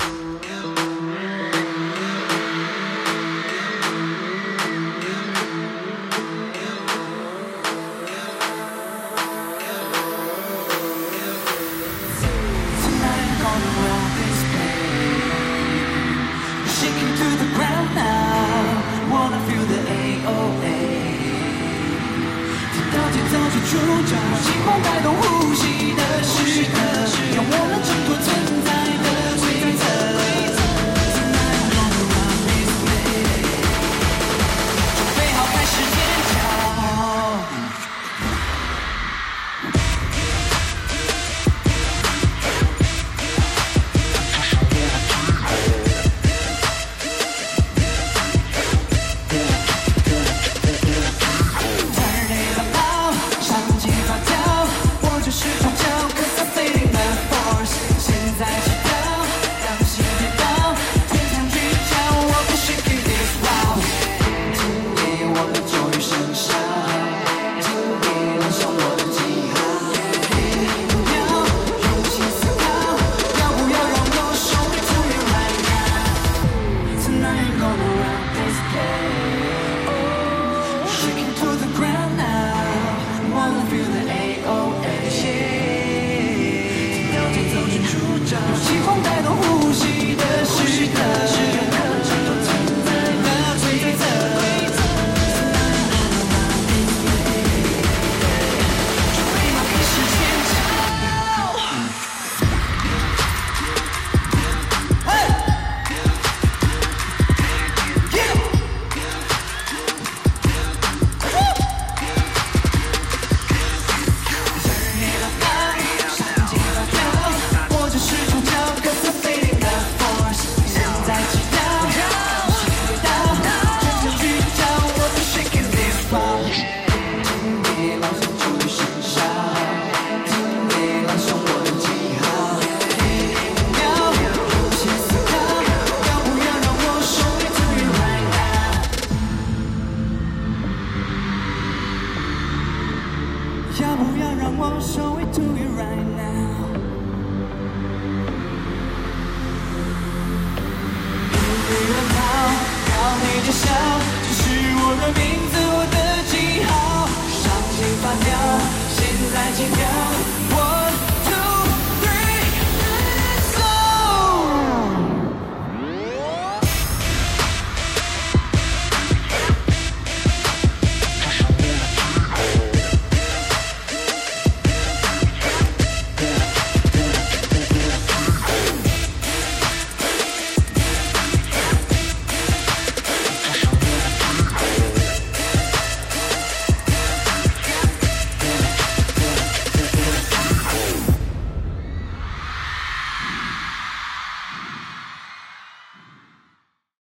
主角，星光带动呼吸的时刻，让我们挣脱存在的规则。Tonight I'm gonna rock this place， 准备好开始尖叫。气风带动呼吸的时刻，挣脱存在的规则。准备好开始尖叫！嘿！要不要让我 show it to you right now？ 音乐跑，要你的笑，这是我的名字，我的记号，伤心发条，现在起跳。